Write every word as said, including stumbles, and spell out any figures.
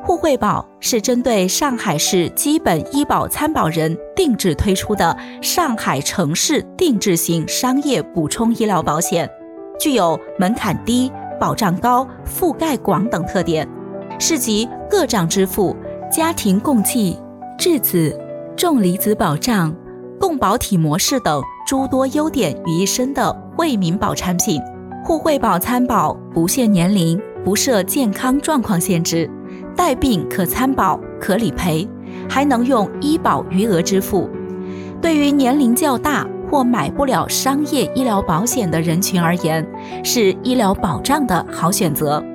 互惠保是针对上海市基本医保参保人定制推出的上海城市定制型商业补充医疗保险，具有门槛低、保障高、覆盖广等特点，是集个账支付、家庭共济、质子、重离子保障、共保体模式等诸多优点于一身的惠民保产品。互惠保参保不限年龄，不设健康状况限制，带病可参保可理赔，还能用医保余额支付。对于年龄较大或买不了商业医疗保险的人群而言，是医疗保障的好选择。